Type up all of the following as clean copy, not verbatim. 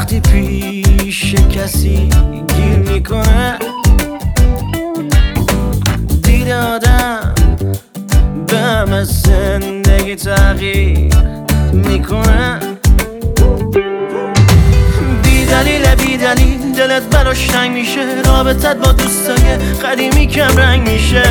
وقتی پیش کسی گیر میکنه دید آدم به همه زندگی تغییر میکنه. بی دلیل دلت براش تنگ میشه، رابطت با دوستای قدیمی کم رنگ میشه.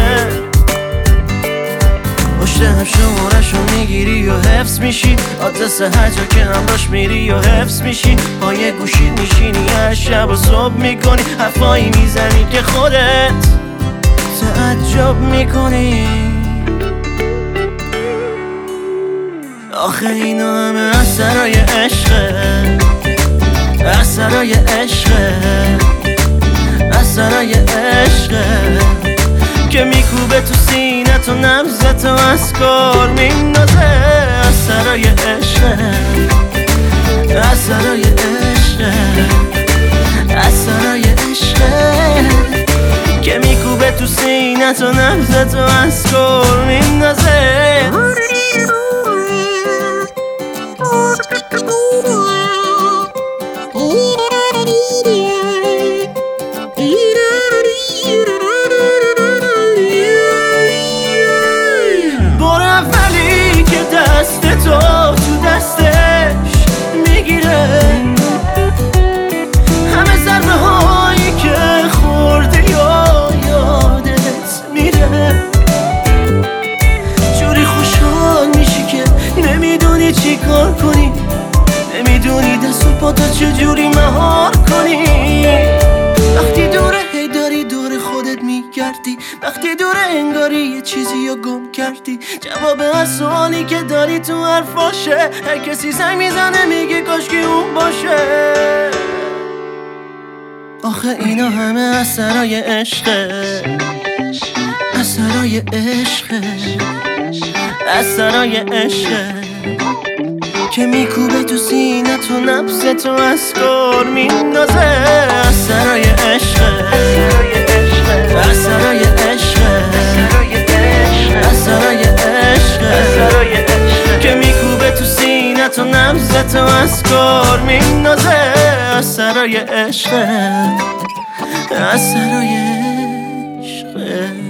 پشت هم شمارشو میگیری و حفظ میشی، آدرس هر جا که همراش میری و حفظ میشی. با یه گوشید میشینی هر شب و صبح میکنی، حرفایی میزنی که خودت تعجب میکنی. آخه اینا همه اثرای عشقه، اثرای عشقه، اثرای عشقه که میکوبه تو سینت و نبضت و از کار میندازه. اثرای عشقه، اثرای عشقه، اثرای عشقه که میکوبه تو سینت و نبضت و از کار میندازه. دست تو دستش میگیره، همه ضربه هایی که خوردی یا یادت میره. جوری خوشحال میشی که نمیدونی چی کار کنی، نمیدونی دست و پاتو چجوری مهار کنی. وقتی دوره هی داری دور خودت میگردی، وقتی دوره انگاری یه چیزی رو گم کردی. جواب هر سوالی که داری تو حرفاشه، هر کسی زنگ میزنه میگه کاشکی اون باشه. آخه اینا همه اثرای عشقه، اثرای عشقه، اثرای عشقه که میکوبه تو سینت و نبضت و از کار میندازه. اثرای عشقه، اثرای عشقه، اثرای عشقه که میکوبه تو سینت و نبضت و از کار میندازه. اثرای عشقه، اثرای عشقه.